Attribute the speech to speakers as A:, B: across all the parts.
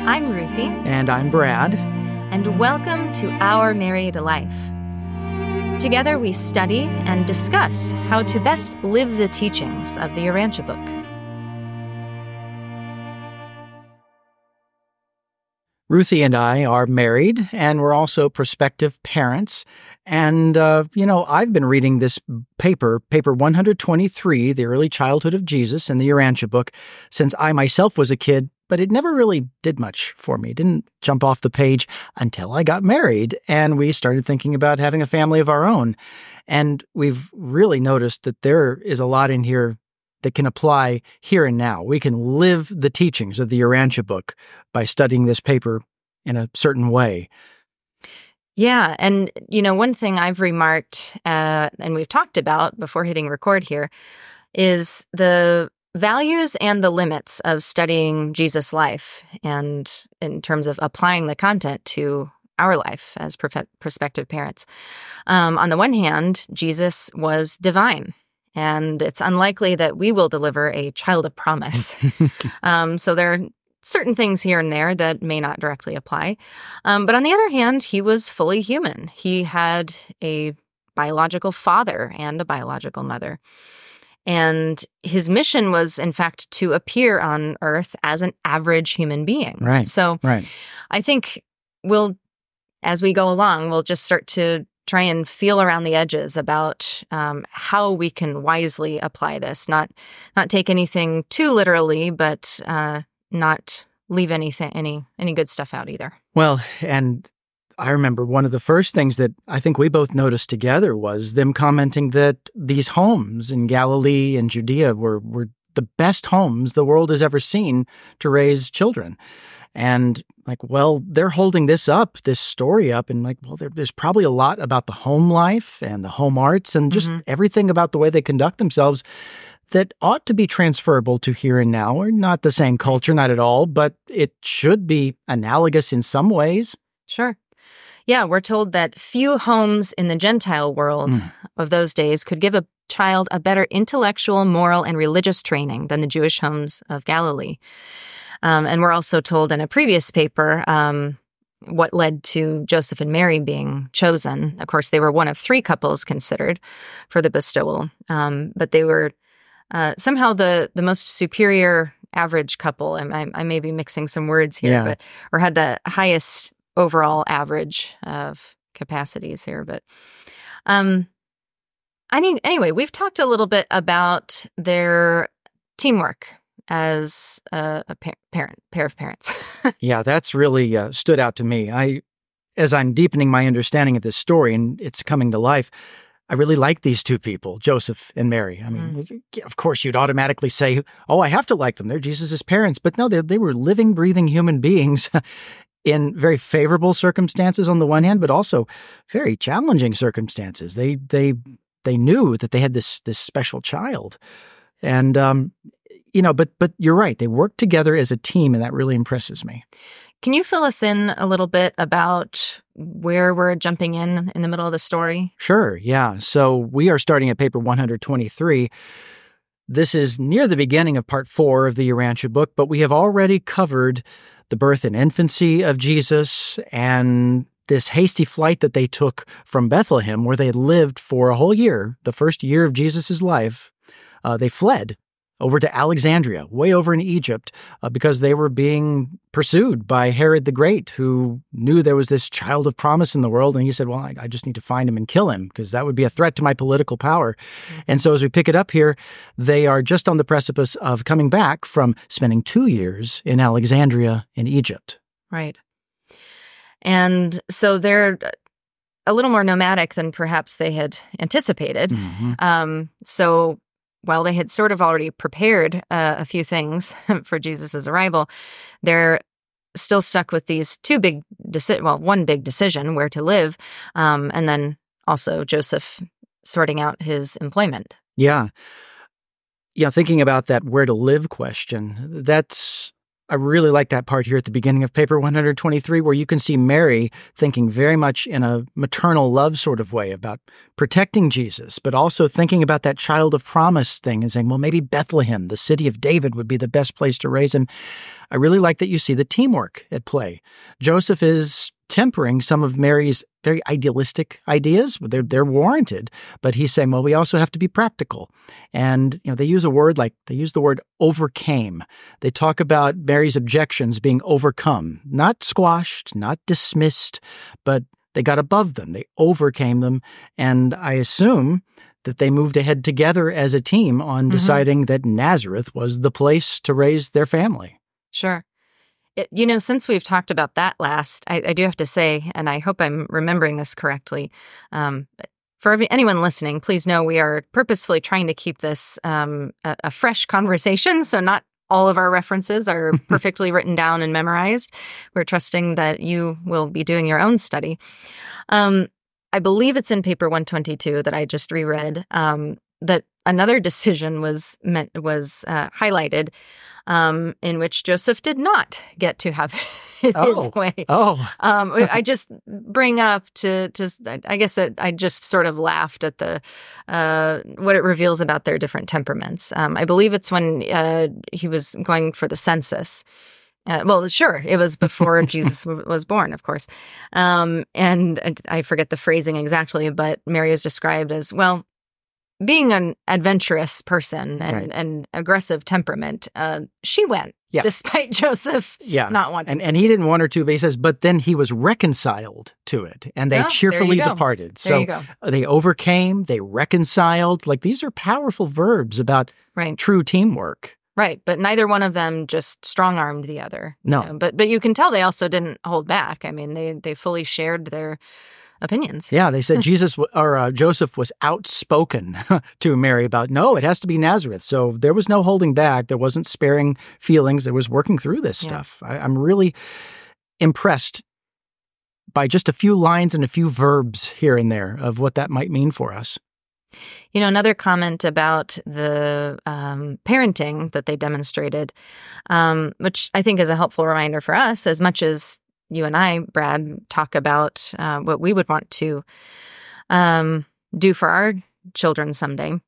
A: I'm Ruthie.
B: And I'm Brad.
A: And welcome to Our Married Life. Together we study and discuss how to best live the teachings of the Urantia book.
B: Ruthie and I are married, and we're also prospective parents. And, I've been reading this paper 123, The Early Childhood of Jesus in the Urantia book, since I myself was a kid, but it never really did much for me. It didn't jump off the page until I got married, and we started thinking about having a family of our own. And we've really noticed that there is a lot in here that can apply here and now. We can live the teachings of the Urantia book by studying this paper in a certain way.
A: Yeah, and one thing I've remarked, and we've talked about before hitting record here, is the values and the limits of studying Jesus' life, and in terms of applying the content to our life as prospective parents. On the one hand, Jesus was divine. And it's unlikely that we will deliver a child of promise. So there are certain things here and there that may not directly apply. But on the other hand, he was fully human. He had a biological father and a biological mother. And his mission was, in fact, to appear on earth as an average human being.
B: Right.
A: So I think as we go along, we'll just start to try and feel around the edges about how we can wisely apply this, not take anything too literally, but not leave any good stuff out either.
B: Well, and I remember one of the first things that I think we both noticed together was them commenting that these homes in Galilee and Judea were the best homes the world has ever seen to raise children. And they're holding this story up, and there's probably a lot about the home life and the home arts and just everything about the way they conduct themselves that ought to be transferable to here and now. We're not the same culture, not at all, but it should be analogous in some ways.
A: Sure. Yeah, we're told that few homes in the Gentile world of those days could give a child a better intellectual, moral, and religious training than the Jewish homes of Galilee. And we're also told in a previous paper what led to Joseph and Mary being chosen. Of course, they were one of three couples considered for the bestowal, but they were somehow the most superior average couple. I may be mixing some words here, or had the highest overall average of capacities here. But anyway, we've talked a little bit about their teamwork as a pair of parents.
B: Yeah, that's really stood out to me. As I'm deepening my understanding of this story and it's coming to life, I really like these two people, Joseph and Mary. I mean, of course, you'd automatically say, oh, I have to like them. They're Jesus' parents. But no, they were living, breathing human beings in very favorable circumstances on the one hand, but also very challenging circumstances. They knew that they had this special child. And but you're right. They work together as a team, and that really impresses me.
A: Can you fill us in a little bit about where we're jumping in the middle of the story?
B: Sure, yeah. So we are starting at paper 123. This is near the beginning of part 4 of the Urantia book, but we have already covered the birth and infancy of Jesus and this hasty flight that they took from Bethlehem, where they had lived for a whole year, the first year of Jesus' life. They fled over to Alexandria, way over in Egypt, because they were being pursued by Herod the Great, who knew there was this child of promise in the world. And he said, well, I just need to find him and kill him, because that would be a threat to my political power. And so as we pick it up here, they are just on the precipice of coming back from spending 2 years in Alexandria in Egypt.
A: Right. And so they're a little more nomadic than perhaps they had anticipated. So while they had sort of already prepared a few things for Jesus' arrival, they're still stuck with these one big decision, where to live, and then also Joseph sorting out his employment.
B: Yeah, thinking about that where to live question, that's I really like that part here at the beginning of paper 123, where you can see Mary thinking very much in a maternal love sort of way about protecting Jesus, but also thinking about that child of promise thing and saying, well, maybe Bethlehem, the city of David, would be the best place to raise him. I really like that you see the teamwork at play. Joseph is tempering some of Mary's very idealistic ideas. They're warranted, but he's saying, well, we also have to be practical. And, they use the word overcame. They talk about Mary's objections being overcome, not squashed, not dismissed, but they got above them. They overcame them. And I assume that they moved ahead together as a team on deciding that Nazareth was the place to raise their family.
A: Sure. Since we've talked about that last, I do have to say, and I hope I'm remembering this correctly, for anyone listening, please know we are purposefully trying to keep this a fresh conversation, so not all of our references are perfectly written down and memorized. We're trusting that you will be doing your own study. I believe it's in paper 122 that I just reread, that another decision was highlighted, in which Joseph did not get to have his way. I just bring up I guess I just sort of laughed at what it reveals about their different temperaments. I believe it's when he was going for the census. It was before Jesus was born, of course. And I forget the phrasing exactly, but Mary is described as, well, being an adventurous person and aggressive temperament, she went, despite Joseph not wanting.
B: And he didn't want her to, but he says, but then he was reconciled to it, and they cheerfully departed. So they overcame, they reconciled. Like, these are powerful verbs about true teamwork.
A: Right, but neither one of them just strong-armed the other.
B: No.
A: But you can tell they also didn't hold back. I mean, they fully shared their opinions.
B: Yeah, they said Joseph was outspoken to Mary about, no, it has to be Nazareth. So there was no holding back. There wasn't sparing feelings. There was working through this stuff. I'm really impressed by just a few lines and a few verbs here and there of what that might mean for us.
A: Another comment about the parenting that they demonstrated, which I think is a helpful reminder for us, as much as you and I, Brad, talk about what we would want to do for our children someday.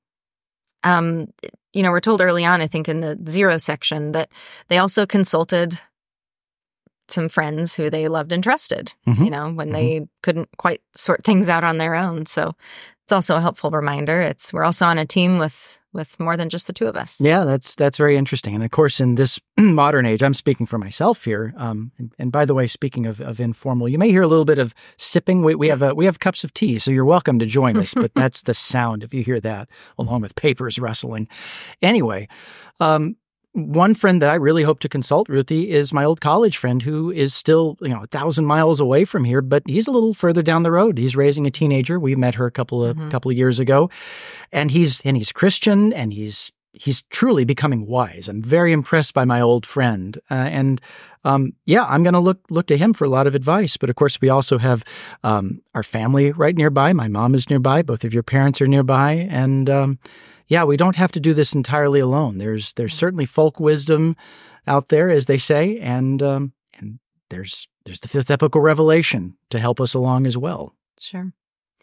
A: We're told early on, I think in the 0 section, that they also consulted some friends who they loved and trusted, when they couldn't quite sort things out on their own. So it's also a helpful reminder. We're also on a team with more than just the two of us.
B: Yeah, that's very interesting. And of course, in this modern age, I'm speaking for myself here. And by the way, speaking of informal, you may hear a little bit of sipping. We have cups of tea, so you're welcome to join us. But that's the sound if you hear that, along with papers rustling. Anyway, one friend that I really hope to consult, Ruthie, is my old college friend who is still 1,000 miles away from here, but he's a little further down the road. He's raising a teenager. We met her a couple of years ago, and he's Christian, and he's truly becoming wise. I'm very impressed by my old friend, I'm going to look to him for a lot of advice. But of course, we also have our family right nearby. My mom is nearby. Both of your parents are nearby, and we don't have to do this entirely alone. There's certainly folk wisdom out there, as they say, and there's the fifth epochal revelation to help us along as well.
A: Sure.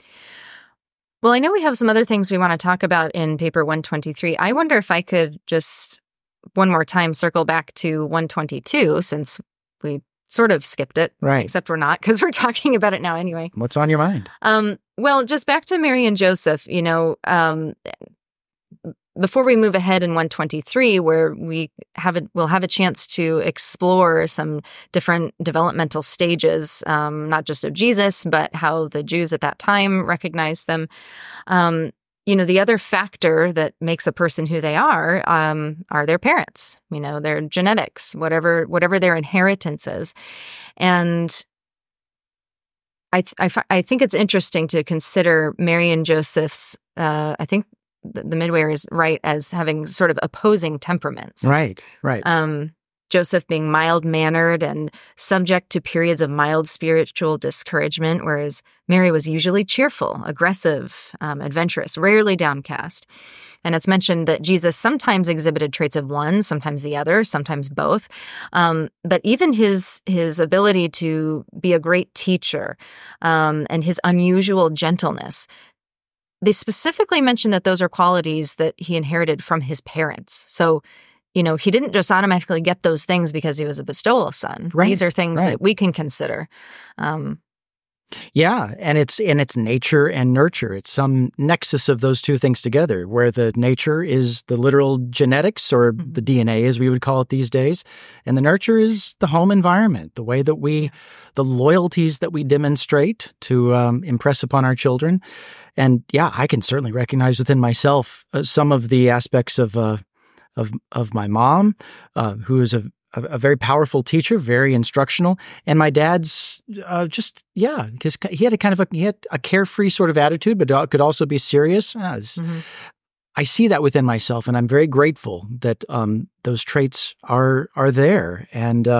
A: Well, I know we have some other things we want to talk about in paper 123. I wonder if I could just one more time circle back to 122, since we sort of skipped it,
B: right? Except
A: we're not, because we're talking about it now anyway.
B: What's on your mind?
A: Well, just back to Mary and Joseph, before we move ahead in 123, where we'll have a chance to explore some different developmental stages, not just of Jesus, but how the Jews at that time recognized them. The other factor that makes a person who they are their parents, their genetics, whatever their inheritance is. And I think it's interesting to consider Mary and Joseph's, I think, the Midweyer is right, as having sort of opposing temperaments.
B: Right.
A: Joseph being mild-mannered and subject to periods of mild spiritual discouragement, whereas Mary was usually cheerful, aggressive, adventurous, rarely downcast. And it's mentioned that Jesus sometimes exhibited traits of one, sometimes the other, sometimes both. But even his ability to be a great teacher and his unusual gentleness, they specifically mention that those are qualities that he inherited from his parents. So, he didn't just automatically get those things because he was a bestowal son.
B: Right,
A: These are things
B: right.
A: that we can consider.
B: Yeah, and it's nature and nurture. It's some nexus of those two things together, where the nature is the literal genetics, or the DNA as we would call it these days, and the nurture is the home environment, the way that the loyalties that we demonstrate to impress upon our children. And yeah, I can certainly recognize within myself some of the aspects of my mom, who is a very powerful teacher, very instructional, and my dad's because he had a carefree sort of attitude, but could also be serious. I see that within myself, and I'm very grateful that those traits are there. And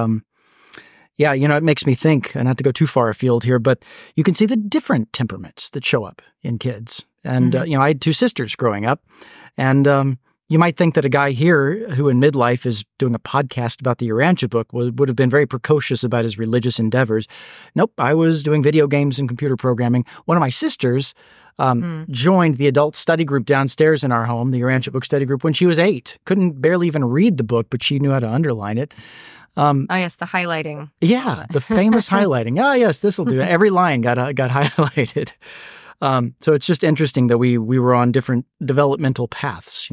B: it makes me think, and not to go too far afield here, but you can see the different temperaments that show up in kids. And I had two sisters growing up, and you might think that a guy here who in midlife is doing a podcast about the Urantia book would have been very precocious about his religious endeavors. Nope, I was doing video games and computer programming. One of my sisters joined the adult study group downstairs in our home, the Urantia book study group, when she was 8. Couldn't barely even read the book, but she knew how to underline it.
A: Oh, yes, the highlighting.
B: Yeah, the famous highlighting. Oh, yes, this will do it. Every line got highlighted. So it's just interesting that we were on different developmental paths,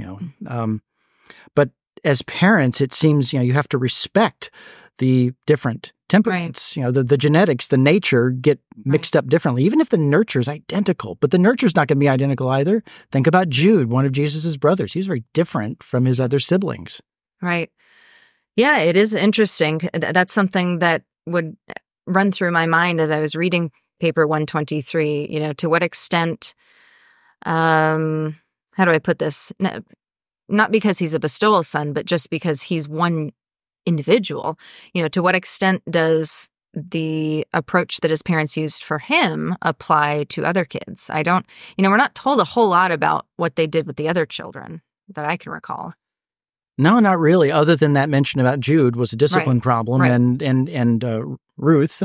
B: but as parents, it seems, you have to respect the different temperaments, right. The genetics, the nature get mixed up differently, even if the nurture is identical, but the nurture is not going to be identical either. Think about Jude, one of Jesus's brothers. He's very different from his other siblings.
A: Right. Yeah, it is interesting. That's something that would run through my mind as I was reading Paper 123, to what extent, how do I put this? Not because he's a bestowal son, but just because he's one individual, to what extent does the approach that his parents used for him apply to other kids? We're not told a whole lot about what they did with the other children that I can recall.
B: No, not really. Other than that mention about Jude was a discipline problem,
A: right.
B: and Ruth,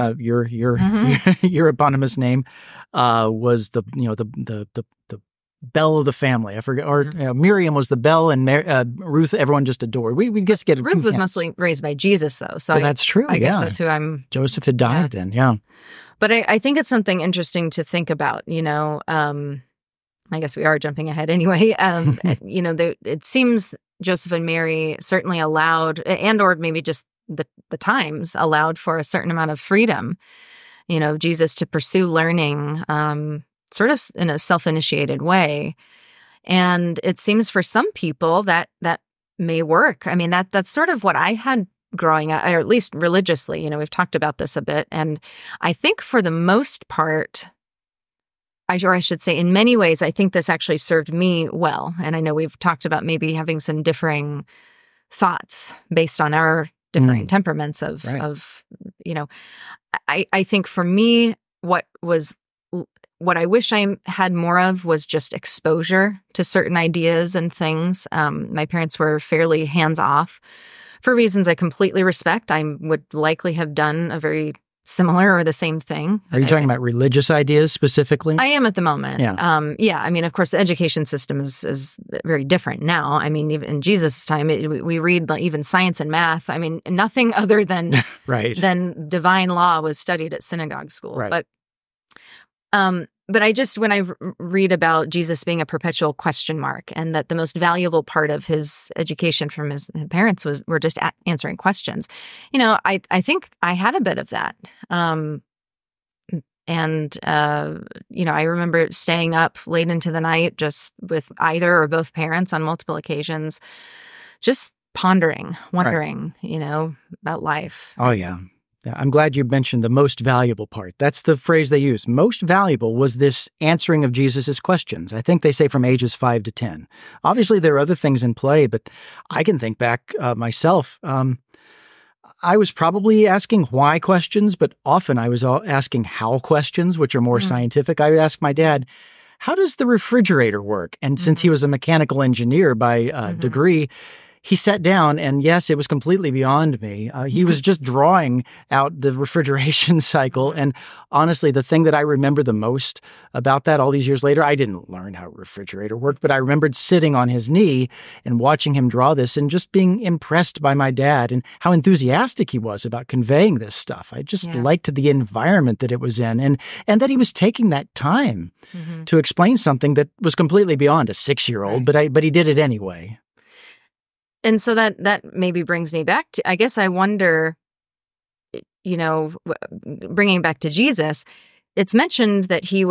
B: your eponymous name, was the belle of the family. I forget, or Miriam was the belle, and Ruth, everyone just adored. We just get
A: Ruth was mostly raised by Jesus, though. So
B: that's true.
A: I guess that's who I'm.
B: Joseph had died then, yeah.
A: But I think it's something interesting to think about. I guess we are jumping ahead anyway. It seems Joseph and Mary certainly allowed, and or maybe just the times allowed for a certain amount of freedom, Jesus to pursue learning sort of in a self-initiated way. And it seems for some people that may work. I mean, that's sort of what I had growing up, or at least religiously. We've talked about this a bit. And I think for the most part, I should say, in many ways, I think this actually served me well. And I know we've talked about maybe having some differing thoughts based on our differing temperaments of I think for me, what I wish I had more of was just exposure to certain ideas and things. My parents were fairly hands-off for reasons I completely respect. I would likely have done a very similar or the same thing.
B: Are you talking about religious ideas specifically?
A: I am at the moment.
B: Yeah.
A: I mean, of course, the education system is very different now. I mean, even in Jesus' time, we read even science and math. I mean, nothing other than than divine law was studied at synagogue school.
B: Right.
A: But I just, when I read about Jesus being a perpetual question mark, and that the most valuable part of his education from his parents were just answering questions, I think I had a bit of that. I remember staying up late into the night just with either or both parents on multiple occasions, just pondering, wondering, about life.
B: Oh, yeah. I'm glad you mentioned the most valuable part. That's the phrase they use. Most valuable was this answering of Jesus's questions. I think they say from ages 5 to 10. Obviously, there are other things in play, but I can think back myself. I was probably asking why questions, but often I was asking how questions, which are more scientific. I would ask my dad, how does the refrigerator work? And since he was a mechanical engineer by degree, he sat down and yes, it was completely beyond me. He was just drawing out the refrigeration cycle. And honestly, the thing that I remember the most about that all these years later, I didn't learn how a refrigerator worked, but I remembered sitting on his knee and watching him draw this and just being impressed by my dad and how enthusiastic he was about conveying this stuff. I just liked the environment that it was in and that he was taking that time to explain something that was completely beyond a 6-year-old, but he did it anyway.
A: And so that maybe brings me back to, I guess I wonder, bringing it back to Jesus, it's mentioned that he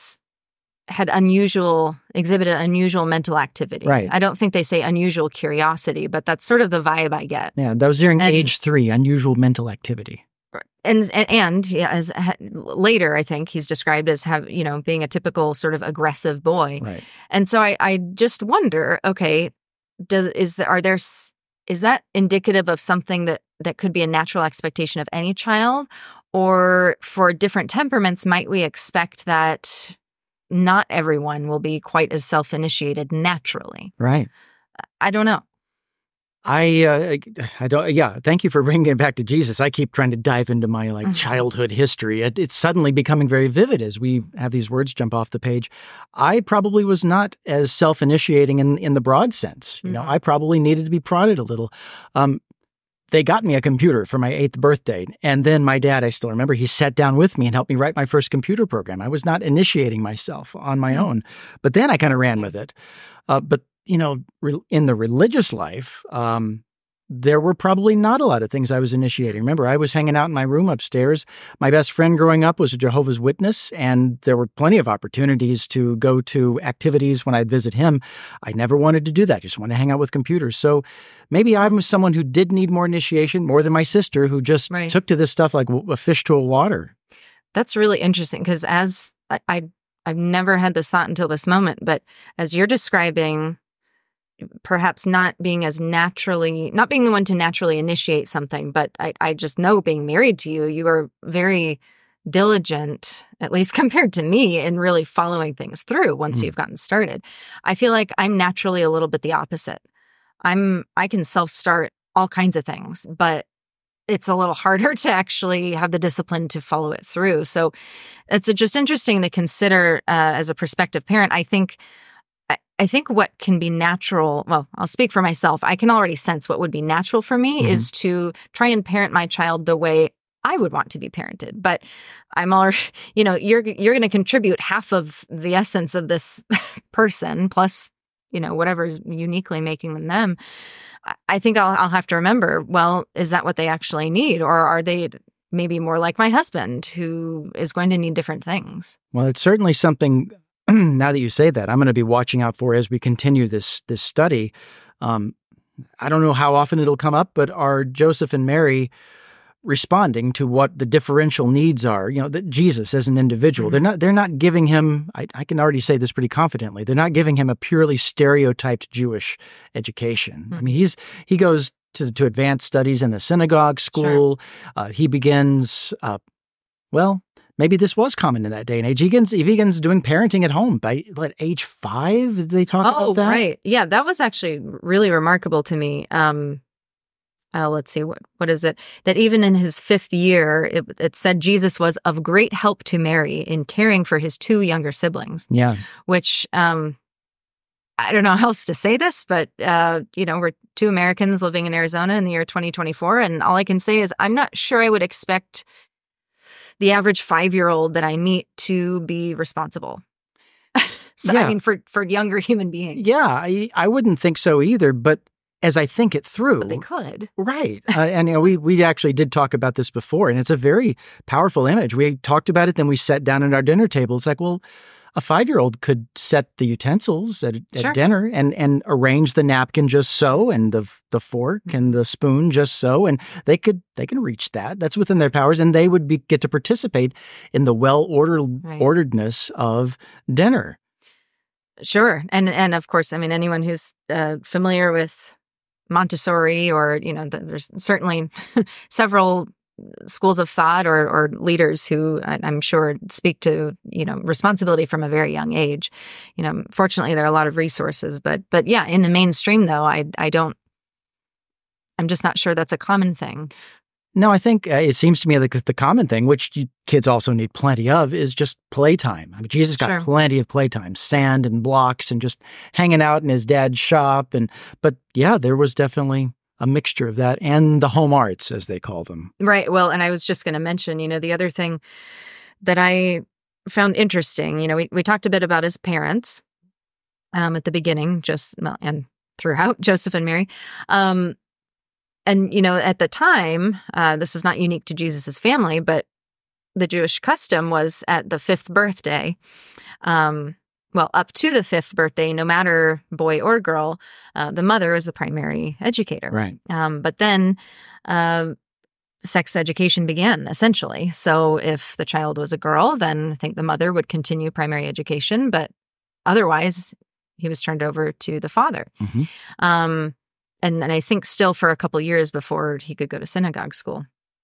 A: exhibited unusual mental activity.
B: Right.
A: I don't think they say unusual curiosity, but that's sort of the vibe I get.
B: Yeah, that was during age 3, unusual mental activity.
A: And as later, I think he's described as being a typical sort of aggressive boy.
B: Right.
A: And so I just wonder, okay, is that indicative of something that could be a natural expectation of any child, or for different temperaments, might we expect that not everyone will be quite as self-initiated naturally? Right. I don't know.
B: I don't. Yeah, thank you for bringing it back to Jesus. I keep trying to dive into my childhood history. It's suddenly becoming very vivid as we have these words jump off the page. I probably was not as self-initiating in the broad sense. I probably needed to be prodded a little. They got me a computer for my 8th birthday, and then my dad, I still remember, he sat down with me and helped me write my first computer program. I was not initiating myself on my own, but then I kind of ran with it. But in the religious life, there were probably not a lot of things I was initiating. Remember, I was hanging out in my room upstairs. My best friend growing up was a Jehovah's Witness, and there were plenty of opportunities to go to activities when I'd visit him. I never wanted to do that. I just wanted to hang out with computers. So maybe I'm someone who did need more initiation, more than my sister, who just took to this stuff like a fish to a water.
A: That's really interesting, because as I've never had this thought until this moment, but as you're describing perhaps not being the one to naturally initiate something, but I just know, being married to you, you are very diligent, at least compared to me, in really following things through once you've gotten started. I feel like I'm naturally a little bit the opposite. I can self-start all kinds of things, but it's a little harder to actually have the discipline to follow it through. So it's just interesting to consider as a prospective parent. I think what can be natural, well, I'll speak for myself. I can already sense what would be natural for me is to try and parent my child the way I would want to be parented. But I'm already, you're going to contribute half of the essence of this person, plus, whatever is uniquely making them. I think I'll have to remember, well, is that what they actually need? Or are they maybe more like my husband, who is going to need different things?
B: Well, it's certainly something, now that you say that, I'm going to be watching out for as we continue this study. I don't know how often it'll come up, but are Joseph and Mary responding to what the differential needs are? That Jesus as an individual, they're not giving him, I can already say this pretty confidently, they're not giving him a purely stereotyped Jewish education. I mean, he goes to advanced studies in the synagogue school. Sure. He begins, maybe this was common in that day and age. He begins doing parenting at home by age 5? Did they talk about that? Oh,
A: right. Yeah, that was actually really remarkable to me. Let's see, what is it? That even in his 5th year, it said Jesus was of great help to Mary in caring for his 2 younger siblings.
B: Yeah.
A: Which, I don't know how else to say this, but, we're 2 Americans living in Arizona in the year 2024. And all I can say is I'm not sure I would expect the average 5-year-old that I meet to be responsible. So, yeah. I mean, for younger human beings.
B: Yeah, I wouldn't think so either, but as I think it through.
A: But they could.
B: Right. And we actually did talk about this before, and it's a very powerful image. We talked about it, then we sat down at our dinner table. It's like, well, a 5-year-old could set the utensils at dinner and arrange the napkin just so, and the fork and the spoon just so, and they can reach that. That's within their powers, and they would get to participate in the orderedness of dinner.
A: Sure. And of course, I mean, anyone who's familiar with Montessori, or, there's certainly several schools of thought or leaders who I'm sure speak to, responsibility from a very young age. Fortunately, there are a lot of resources, but yeah, in the mainstream though, I'm just not sure that's a common thing.
B: No, I think it seems to me like the common thing, which kids also need plenty of, is just playtime. I mean, Jesus got plenty of playtime, sand and blocks and just hanging out in his dad's shop. But yeah, there was definitely a mixture of that and the home arts, as they call them.
A: Right. Well, and I was just going to mention, the other thing that I found interesting, we talked a bit about his parents at the beginning, and throughout, Joseph and Mary. And, at the time, this is not unique to Jesus's family, but the Jewish custom was at the 5th birthday, up to the 5th birthday, no matter boy or girl, the mother is the primary educator.
B: Right.
A: But then sex education began, essentially. So if the child was a girl, then I think the mother would continue primary education, but otherwise he was turned over to the father. Mm-hmm. And I think still for a couple years before he could go to synagogue school.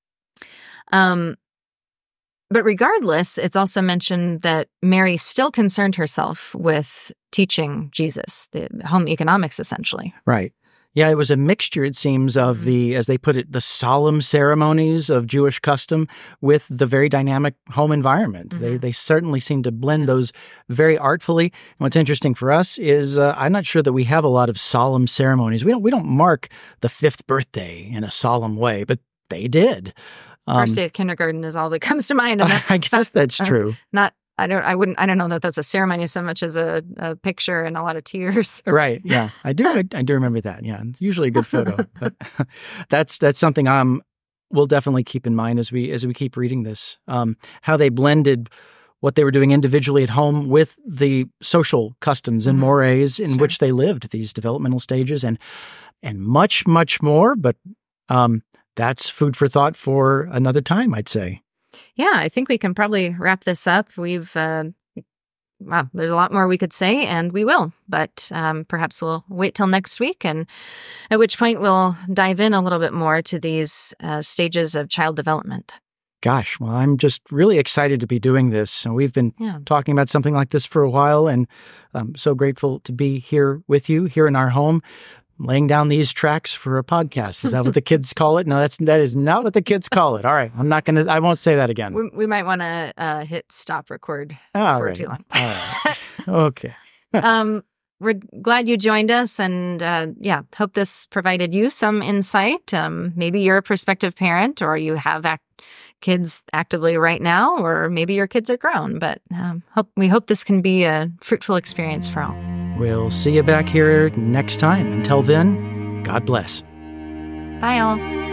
A: But regardless, it's also mentioned that Mary still concerned herself with teaching Jesus, the home economics, essentially.
B: Right. Yeah, it was a mixture, it seems, of the, as they put it, the solemn ceremonies of Jewish custom with the very dynamic home environment. Mm-hmm. They certainly seem to blend those very artfully. And what's interesting for us is I'm not sure that we have a lot of solemn ceremonies. We don't mark the 5th birthday in a solemn way, but they did.
A: First day of kindergarten is all that comes to mind. And
B: I guess that's true.
A: I don't know that that's a ceremony so much as a picture and a lot of tears.
B: Right. Yeah. I do remember that. Yeah. It's usually a good photo. But that's something we'll definitely keep in mind as we keep reading this. How they blended what they were doing individually at home with the social customs and mores in which they lived, these developmental stages, and much, much more. But that's food for thought for another time, I'd say.
A: Yeah, I think we can probably wrap this up. There's a lot more we could say, and we will. But perhaps we'll wait till next week, and at which point we'll dive in a little bit more to these stages of child development.
B: Gosh, well, I'm just really excited to be doing this. And we've been talking about something like this for a while, and I'm so grateful to be here with you, here in our home, laying down these tracks for a podcast. Is that what the kids call it? No, that is not what the kids call it. All right. I won't say that again.
A: We might want to hit stop record too long.
B: All right. Okay.
A: We're glad you joined us, and hope this provided you some insight. Maybe you're a prospective parent, or you have kids actively right now, or maybe your kids are grown, but we hope this can be a fruitful experience for all.
B: We'll see you back here next time. Until then, God bless.
A: Bye, all.